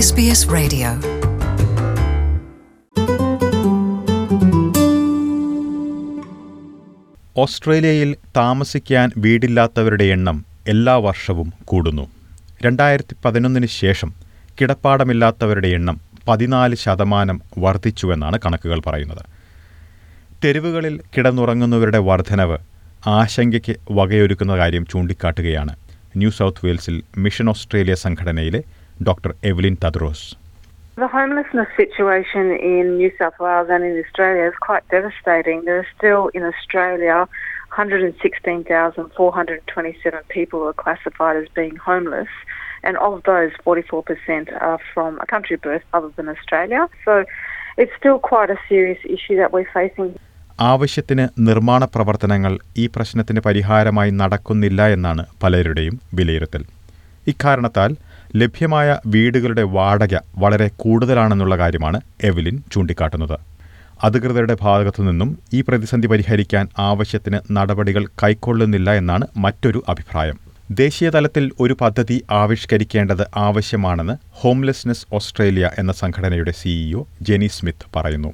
SBS Radio. ഓസ്ട്രേലിയയിൽ താമസിക്കാൻ വീടില്ലാത്തവരുടെ എണ്ണം എല്ലാ വർഷവും കൂടുന്നു. 2011 ശേഷം കിടപ്പാടമില്ലാത്തവരുടെ എണ്ണം 14% വർദ്ധിച്ചുവെന്നാണ് കണക്കുകൾ പറയുന്നത്. തെരുവുകളിൽ കിടന്നുറങ്ങുന്നവരുടെ വർധനവ് ആശങ്കയ്ക്ക് വകയൊരുക്കുന്ന കാര്യം ചൂണ്ടിക്കാട്ടുകയാണ് ന്യൂ സൗത്ത് വെയിൽസിൽ മിഷൻ ഓസ്ട്രേലിയ സംഘടനയിലെ doctor Evelyn Tadros. The homelessness situation in New South Wales and in Australia is quite devastating. There are still in Australia 116,427 people who are classified as being homeless, and of those 44% are from a country birth other than Australia. So it's still quite a serious issue that we're facing. ആവശ്യത്തിന് നിർമ്മാണ പ്രവർത്തനങ്ങൾ ഈ പ്രശ്നത്തിന് പരിഹാരമായി നടക്കുന്നില്ല എന്നാണ് പലരുടെയും വിലയിരുത്തൽ. ഇക്കാരണത്താൽ ലഭ്യമായ വീടുകളുടെ വാടക വളരെ കൂടുതലാണെന്നുള്ള കാര്യമാണ് എവലിൻ ചൂണ്ടിക്കാട്ടുന്നത്. അധികൃതരുടെ ഭാഗത്തുനിന്നും ഈ പ്രതിസന്ധി പരിഹരിക്കാൻ ആവശ്യത്തിന് നടപടികൾ കൈക്കൊള്ളുന്നില്ല എന്നാണ് മറ്റൊരു അഭിപ്രായം. ദേശീയ തലത്തിൽ ഒരു പദ്ധതി ആവിഷ്കരിക്കേണ്ടത് ആവശ്യമാണെന്ന് ഹോംലെസ്നെസ് ഓസ്ട്രേലിയ എന്ന സംഘടനയുടെ CEO ജെനി സ്മിത്ത് പറയുന്നു.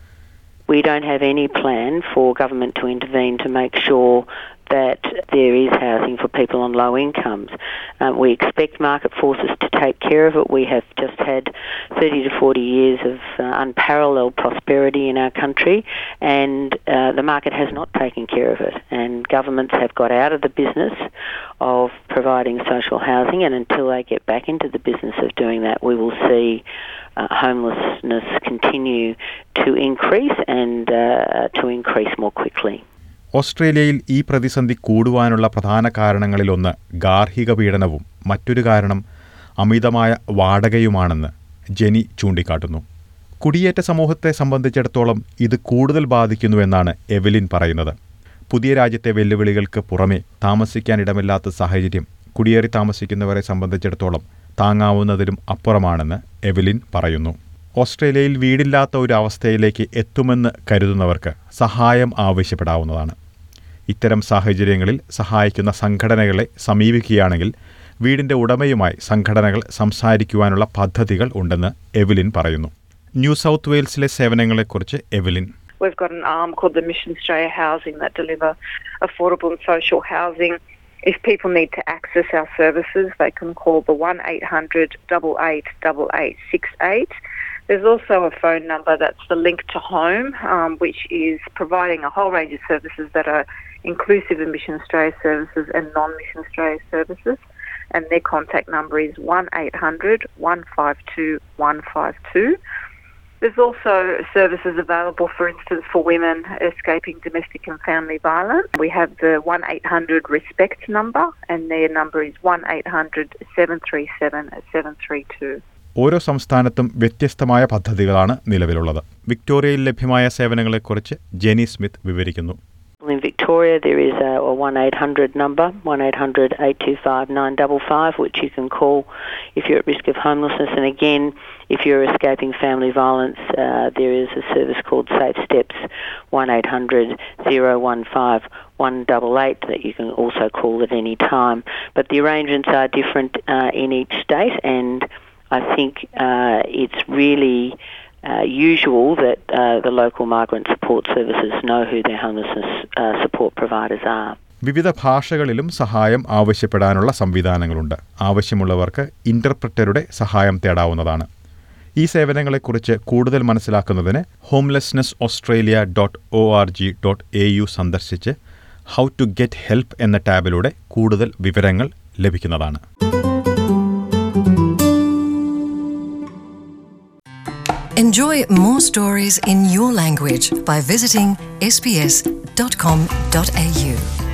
We don't have any plan for government to intervene to make sure that there is housing for people on low incomes. We expect market forces to take care of it. We have just had 30 to 40 years of unparalleled prosperity in our country, and the market has not taken care of it. And governments have got out of the business of providing social housing, and until they get back into the business of doing that, we will see homelessness continue to increase and to increase more quickly. ഓസ്ട്രേലിയയിൽ ഈ പ്രതിസന്ധി കൂടുവാനുള്ള പ്രധാന കാരണങ്ങളിലൊന്ന് ഗാർഹിക പീഡനവും മറ്റൊരു കാരണം അമിതമായ വാടകയുമാണെന്ന് ജെനി ചൂണ്ടിക്കാട്ടുന്നു. കുടിയേറ്റ സമൂഹത്തെ സംബന്ധിച്ചിടത്തോളം ഇത് കൂടുതൽ ബാധിക്കുന്നുവെന്നാണ് എവലിൻ പറയുന്നത്. പുതിയ രാജ്യത്തെ വെല്ലുവിളികൾക്ക് പുറമെ താമസിക്കാനിടമില്ലാത്ത സാഹചര്യം കുടിയേറി താമസിക്കുന്നവരെ സംബന്ധിച്ചിടത്തോളം താങ്ങാവുന്നതിലും അപ്പുറമാണെന്ന് എവലിൻ പറയുന്നു. ഓസ്ട്രേലിയയിൽ വീടില്ലാത്ത ഒരു അവസ്ഥയിലേക്ക് എത്തുമെന്ന് കരുതുന്നവർക്ക് സഹായം ആവശ്യപ്പെടാവുന്നതാണ്. ഇത്തരം സാഹചര്യങ്ങളിൽ സഹായിക്കുന്ന സംഘടനകളെ സമീപിക്കുകയാണെങ്കിൽ വീടിന്റെ ഉടമയുമായി സംഘടനകൾ സംസാരിക്കുവാനുള്ള പദ്ധതികൾ ഉണ്ടെന്ന് എവലിൻ പറയുന്നു. ന്യൂ സൗത്ത് വെയിൽസിലെ സേവനങ്ങളെക്കുറിച്ച് Evelyn. We've got an arm called the Mission Australia Housing that deliver affordable and social housing. If people need to access our services, they can call the 1-800-888868. There's also a phone number that's the Link to Home, which is providing a whole range of services that are inclusive of Mission Australia services and non-Mission Australia services. And their contact number is 1-800-152-152. There's also services available, for instance, for women escaping domestic and family violence. We have the 1-800-RESPECT number, and their number is 1-800-737-732. ഓരോ സംസ്ഥാനത്തും വ്യത്യസ്തമായ പദ്ധതികളാണ് നിലവിലുള്ളത്. വിക്ടോറിയയിൽ ലഭ്യമായ സേവനങ്ങളെക്കുറിച്ച് Jenny Smith വിവരിക്കുന്നു. In Victoria, there is a 1-800 number, 1-800-825-955, which you can call if you're at risk of homelessness. And again, if you're escaping family violence, there is a service called Safe Steps, 1-800-015-188, that you can also call at any time. But the arrangements are different in each state, and I think it's really usual that the local migrant support services know who their homelessness support providers are. വിവിധ ഭാഷകളിലും സഹായം ആവശ്യപ്പെടാനുള്ള സംവിധാനങ്ങളുണ്ട്. ആവശ്യമുള്ളവർക്ക് ഇന്റർപ്രറ്ററുടെ സഹായം തേടാവുന്നതാണ്. ഈ സേവനങ്ങളെക്കുറിച്ച് കൂടുതൽ മനസ്സിലാക്കുന്നതിന് homelessnessaustralia.org.au സന്ദർശിച്ച് ഹൗ ടു ഗെറ്റ് ഹെൽപ്പ് എന്ന ടാബിലൂടെ കൂടുതൽ വിവരങ്ങൾ ലഭിക്കുന്നതാണ്. Enjoy more stories in your language by visiting sbs.com.au.